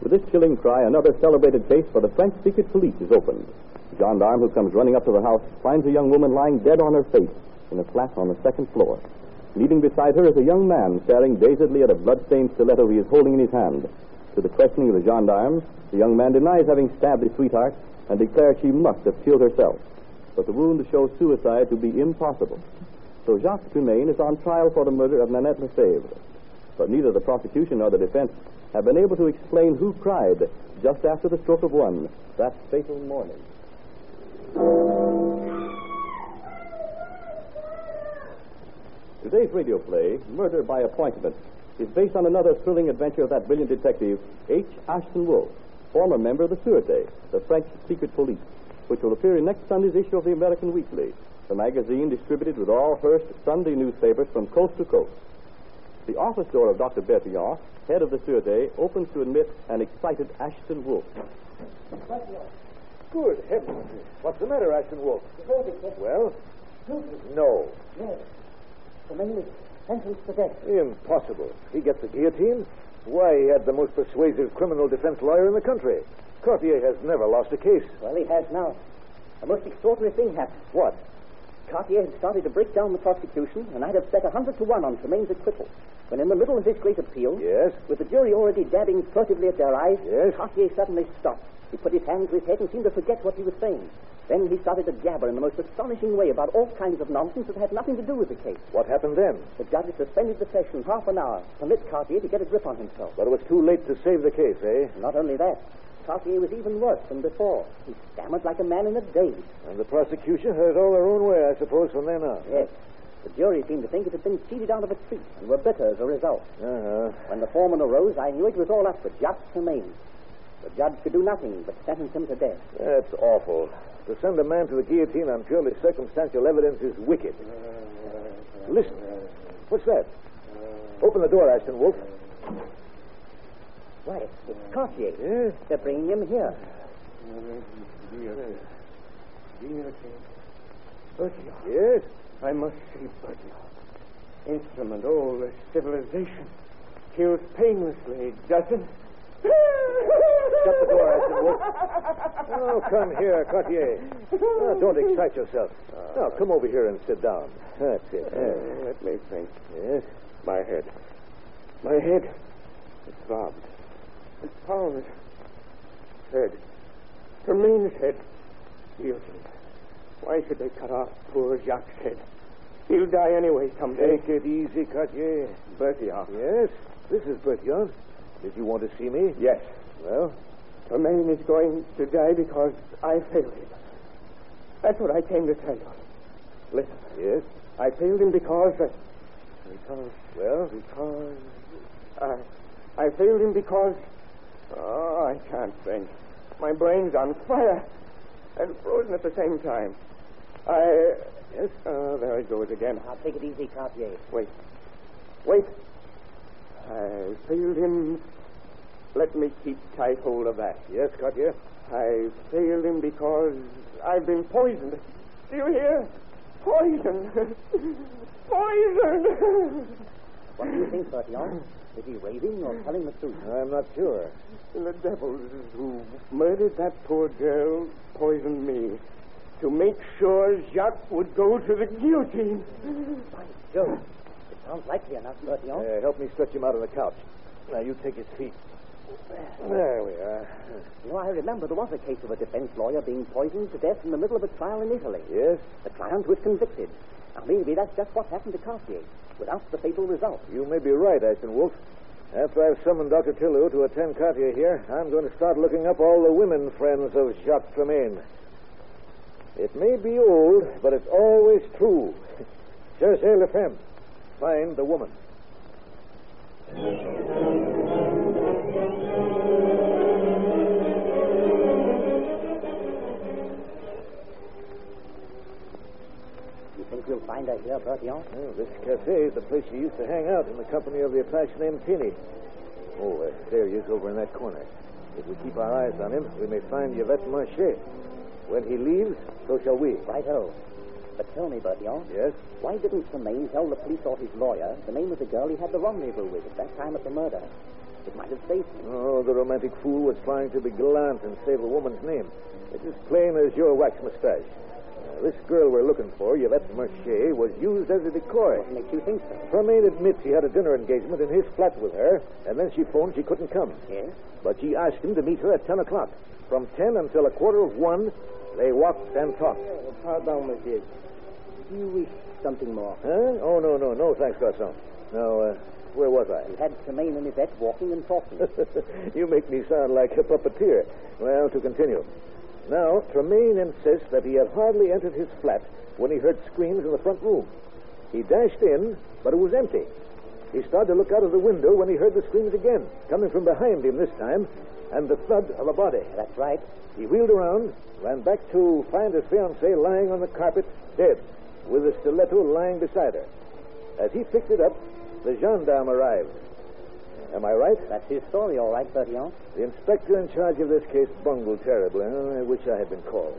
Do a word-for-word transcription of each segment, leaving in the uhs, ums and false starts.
With this chilling cry, another celebrated case for the French secret police is opened. The gendarme who comes running up to the house finds a young woman lying dead on her face in a flat on the second floor. Kneeling beside her is a young man staring dazedly at a blood-stained stiletto he is holding in his hand. To the questioning of the gendarme, the young man denies having stabbed his sweetheart and declares she must have killed herself. But the wound shows suicide to be impossible. So Jacques Tremaine is on trial for the murder of Nanette Lefebvre. But neither the prosecution nor the defense have been able to explain who cried just after the stroke of one that fatal morning. Today's radio play, Murder by Appointment, is based on another thrilling adventure of that brilliant detective, H. Ashton Wolf, former member of the Sûreté, the French secret police, which will appear in next Sunday's issue of the American Weekly, the magazine distributed with all Hearst Sunday newspapers from coast to coast. The office door of Doctor Bertillon, head of the Sûreté, opens to admit an excited Ashton Wolf. Good heavens. What's the matter, Ashton Wolf? Well? No. Yes. The man is sentenced to death. Impossible. He gets the guillotine? Why, he had the most persuasive criminal defense lawyer in the country. Cartier has never lost a case. Well, he has now. A most extraordinary thing happened. What? Cartier had started to break down the prosecution, and I'd have bet a hundred to one on Tremaine's acquittal. When in the middle of his great appeal, Yes? with the jury already dabbing furtively at their eyes, Yes? Cartier suddenly stopped. He put his hand to his head and seemed to forget what he was saying. Then he started to jabber in the most astonishing way about all kinds of nonsense that had nothing to do with the case. What happened then? The judge suspended the session half an hour to permit Cartier to get a grip on himself. But it was too late to save the case, eh? Not only that, Cartier was even worse than before. He stammered like a man in a daze. And the prosecution had it all their own way, I suppose, from then on. Yes. The jury seemed to think it had been cheated out of a treat and were bitter as a result. Uh-huh. When the foreman arose, I knew it was all up for Jacques Tremaine. The judge could do nothing but sentence him to death. That's awful. To send a man to the guillotine on purely circumstantial evidence is wicked. Listen. What's that? Open the door, Ashton Wolf. Why, it's Cartier. Yes? They're bringing him here. Yes? I must see Bertillon. Instrument, all the civilization. Kills painlessly, doesn't? Shut the door, Ashton Wolf. Oh, come here, Cartier. Oh, don't excite yourself. Now, come over here and sit down. That's it. Uh, let me think. Yes? My head. My head. It's robbed. It's powerless. Head. Tremaine's head. Guilty. Why should they cut off poor Jacques' head? He'll die anyway someday. Take it easy, Cartier. Bertillon. Yes? This is Bertillon. Did you want to see me? Yes. Well? Tremaine is going to die because I failed him. That's what I came to tell you. Listen. Yes? I failed him because... Uh, because... Well? Because... I, I failed him because... Oh, I can't think. My brain's on fire and frozen at the same time. I... Yes? Oh, there it goes again. Now, take it easy, Cartier. Wait. Wait. I failed him. Let me keep tight hold of that. Yes, Cartier? I failed him because I've been poisoned. Do you hear? Poisoned. Poisoned. What do you think, Bertillon? Is he raving or telling the truth? I'm not sure. The devils who murdered that poor girl poisoned me to make sure Jacques would go to the guillotine. By Jove. It sounds likely enough, Bertillon. Uh, help me stretch him out on the couch. Now, you take his feet. There we are. You know, I remember there was a case of a defense lawyer being poisoned to death in the middle of a trial in Italy. Yes? The client was convicted. Now, maybe that's just what happened to Cartier, without the fatal result. You may be right, Ashton Wolf. After I've summoned Doctor Tillou to attend Cartier here, I'm going to start looking up all the women friends of Jacques Tremaine. It may be old, but it's always true. Cherchez la femme. Find the woman. You think we'll find her here, Bertillon? Well, this cafe is the place she used to hang out in the company of the attaché named Penny. Oh, uh, there he is over in that corner. If we keep our eyes on him, we may find Yvette Marché. When he leaves, so shall we. Right-o. But tell me, Bertillon. Yes? Why didn't Tremaine tell the police or his lawyer the name of the girl he had the rendezvous with at that time of the murder? It might have saved him. Oh, the romantic fool was trying to be gallant and save a woman's name. It's as plain as your wax mustache. Uh, this girl we're looking for, Yvette Mercier, was used as a decoy. What makes you think so? Tremaine admits he had a dinner engagement in his flat with her, and then she phoned she couldn't come. Yes? But she asked him to meet her at ten o'clock. From ten until a quarter of one, they walked and talked. Uh, pardon, monsieur. Do you wish something more? Huh? Oh, no, no, no, thanks, Garçon. Now, uh, where was I? You had Tremaine and Yvette walking and talking. You make me sound like a puppeteer. Well, to continue. Now, Tremaine insists that he had hardly entered his flat when he heard screams in the front room. He dashed in, but it was empty. He started to look out of the window when he heard the screams again, coming from behind him this time, and the thud of a body. That's right. He wheeled around, ran back to find his fiancée lying on the carpet, dead, with a stiletto lying beside her. As he picked it up, the gendarme arrived. Am I right? That's his story, all right, Bertillon. The inspector in charge of this case bungled terribly. I wish I had been called.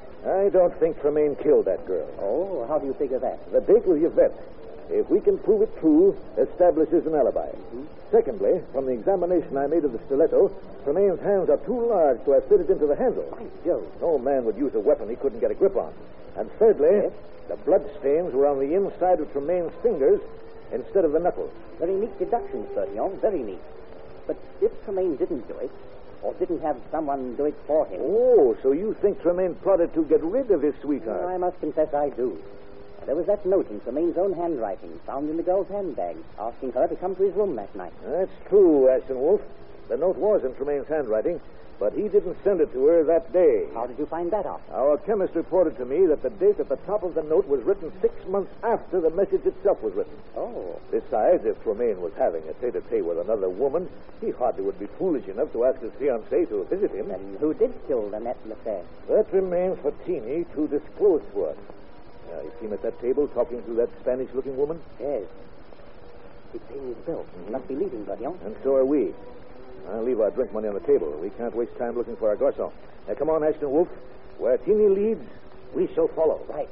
I don't think Tremaine killed that girl. Oh, how do you figure that? The date with Yvette, if we can prove it true, establishes an alibi. Mm-hmm. Secondly, from the examination I made of the stiletto, Tremaine's hands are too large to have fitted into the handle. By Jove. No man would use a weapon he couldn't get a grip on. And thirdly, yes? the blood stains were on the inside of Tremaine's fingers instead of the knuckles. Very neat deductions, Bertillon, very neat. But if Tremaine didn't do it, or didn't have someone do it for him... Oh, so you think Tremaine plotted to get rid of his sweetheart? I must confess I do. There was that note in Tremaine's own handwriting found in the girl's handbag, asking her to come to his room that night. That's true, Ashton Wolf. The note was in Tremaine's handwriting, but he didn't send it to her that day. How did you find that out? Our chemist reported to me that the date at the top of the note was written six months after the message itself was written. Oh. Besides, if Tremaine was having a tete-a-tete with another woman, he hardly would be foolish enough to ask his fiancée to visit him. And who did kill Lynette Lefebvre? That remains for Teeny to disclose to us. Now, you see him at that table talking to that Spanish-looking woman? Yes. He's paying his bill. He must be leaving, Bertillon. And so are we. I'll leave our drink money on the table. We can't waste time looking for our garçon. Now, come on, Ashton Wolf. Where Teeny leads, we shall follow. Right.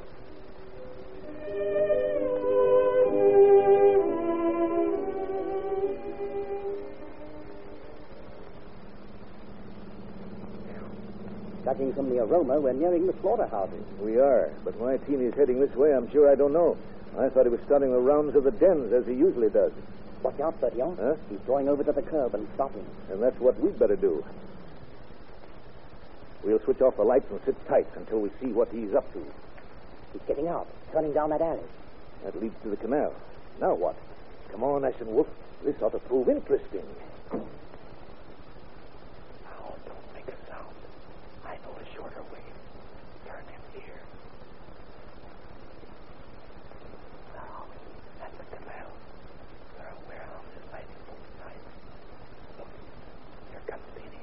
Judging from the aroma, we're nearing the slaughterhouses. We are. But why Teeny's heading this way, I'm sure I don't know. I thought he was starting the rounds of the dens, as he usually does. Watch out, Bertillon. Huh? He's drawing over to the curb and stopping. And that's what we'd better do. We'll switch off the lights and sit tight until we see what he's up to. He's getting out, turning down that alley. That leads to the canal. Now what? Come on, Ashton Wolf. This ought to prove interesting. Now, don't make a sound. I know a shorter way. Turn in here. Now, at the canal, there are warehouses lighting both sides. Look, here comes Teeny.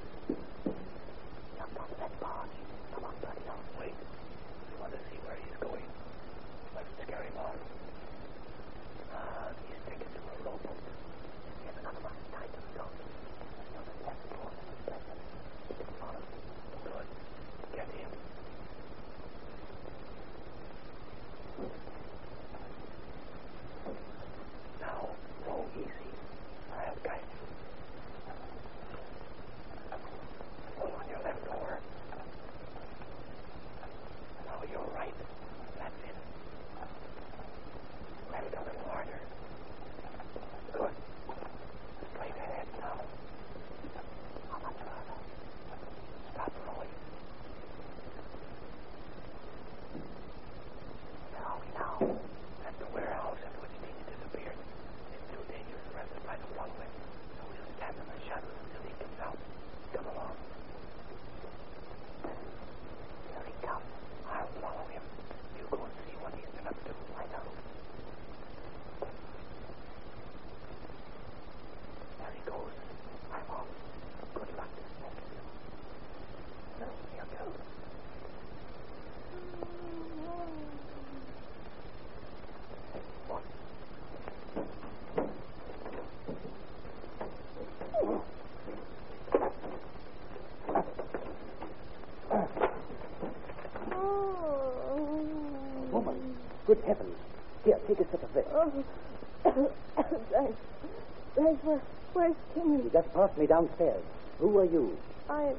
Jump on that barge. Come on, Bertillon. Wait. We want to see where he's going. Let's scare him off. Ah, he's taken to a rowboat. Here's another one tied to the boat. On the left floor. He can follow. Good. Get him. Now, row easy. I'll guide you. Pull on your left oar. Now you're right. That's it. Left a little harder. Good. Straight ahead now. How much further? Stop rowing. Where are we now? At the warehouse at which Teeny disappeared. It's too dangerous for us to try to follow him, so we'll stand in the shadows until he comes out. Come along. Here he comes. I'll follow him. You go and see what he's been up to. I know. There he goes. I'm off. Good luck. No, here goes. What? Woman, good heavens. Here, take a sip of this. Oh, thanks. Thanks for Where's Timmy? You just passed me downstairs. Who are you? I...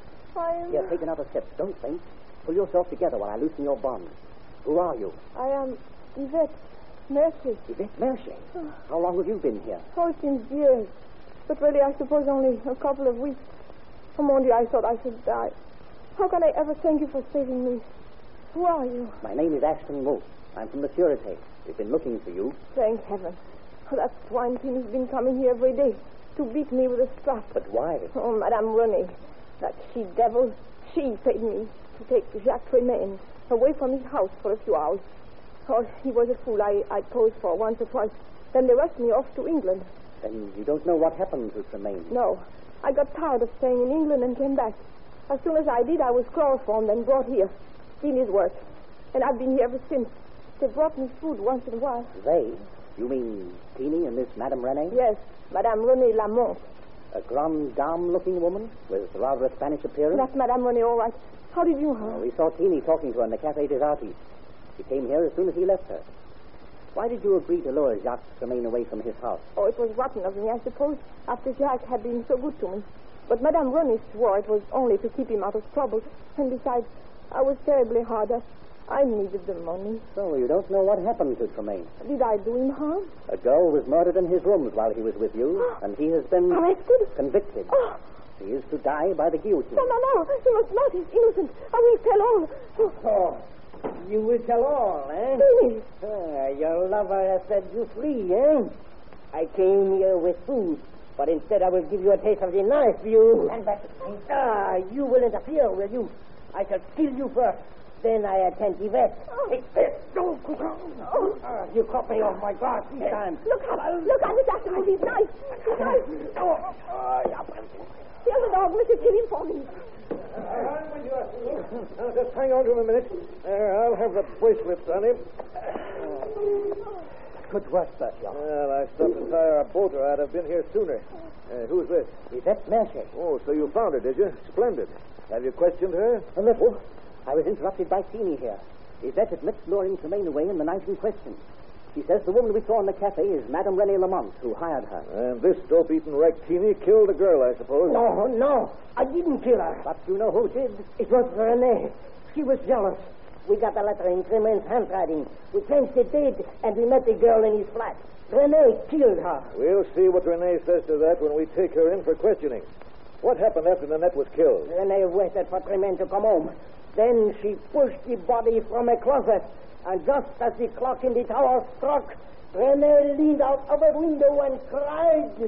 I am... Here, take another step. Don't faint. Pull yourself together while I loosen your bonds. Who are you? I am Yvette Mercier. Yvette Mercier? How long have you been here? Oh, it seems years. But really, I suppose only a couple of weeks. Oh, mon Dieu, I thought I should die. How can I ever thank you for saving me? Who are you? My name is Ashton Wolf. I'm from the Sûreté. We've been looking for you. Thank heaven. Oh, that swine team has been coming here every day to beat me with a strap. But why? Oh, Madame René, that she-devil, she paid me to take Jacques Tremaine away from his house for a few hours. Oh, he was a fool I, I posed for once or twice. Then they rushed me off to England. Then you don't know what happened to Tremaine? No. I got tired of staying in England and came back. As soon as I did, I was chloroformed and brought here. Seen his work. And I've been here ever since. They brought me food once in a while. They? You mean Teeny and this Madame René? Yes, Madame René Lamont. A grande dame-looking woman with rather a Spanish appearance? That's Madame René, all right. How did you know her? Oh, we saw Teeny talking to her in the Café des Artistes. She came here as soon as he left her. Why did you agree to lure Jacques Tremaine away from his house? Oh, it was rotten of me, I suppose, after Jacques had been so good to me. But Madame René swore it was only to keep him out of trouble. And besides, I was terribly hard up. I needed the money. So you don't know what happened to Tremaine? Did I do him harm? A girl was murdered in his rooms while he was with you, and he has been... Arrested? Convicted. Oh. He is to die by the guillotine. No, no, no. He must not. He's innocent. I will tell all. Oh, you will tell all, eh? Really? Ah, your lover has set you free, eh? I came here with food, but instead I will give you a taste of the knife, you... Stand back. Ah, you will interfere, will you? I shall kill you first. Then I attend to Yvette. Oh. Take this. Don't go down. Oh. Ah, you caught me off my guard this time. Look out. Look out. It's after with his knife. His knife. Oh, oh, yeah. Tell the dog, Mister, kill him for me. Now, just hang on to him a minute. There, I'll have the bracelets on him. Good work, Bertillon. Well, I stopped to tire a boat or I'd have been here sooner. Uh, who's this? Yvette Mercier. Oh, so you found her, did you? Splendid. Have you questioned her? A little. I was interrupted by Teeny here. Yvette admits luring Tremaine away in the night in question. She says the woman we saw in the cafe is Madame René Lamont, who hired her. And this dope-eaten Rectini killed the girl, I suppose. No, no. I didn't kill her. But you know who did? It was René. She was jealous. We got the letter in Tremaine's handwriting. We changed the date, and we met the girl in his flat. René killed her. We'll see what René says to that when we take her in for questioning. What happened after Nanette was killed? René waited for Tremaine to come home. Then she pushed the body from a closet. And just as the clock in the tower struck, René leaned out of a window and cried.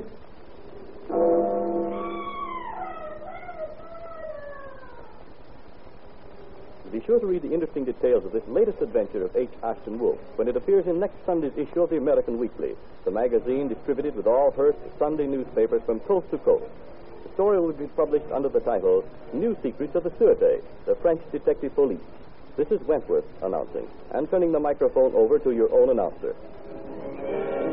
Be sure to read the interesting details of this latest adventure of H. Ashton Wolf when it appears in next Sunday's issue of the American Weekly, the magazine distributed with all Hearst Sunday newspapers from coast to coast. The story will be published under the title New Secrets of the Sûreté, the French Detective Police. This is Wentworth announcing and turning the microphone over to your own announcer.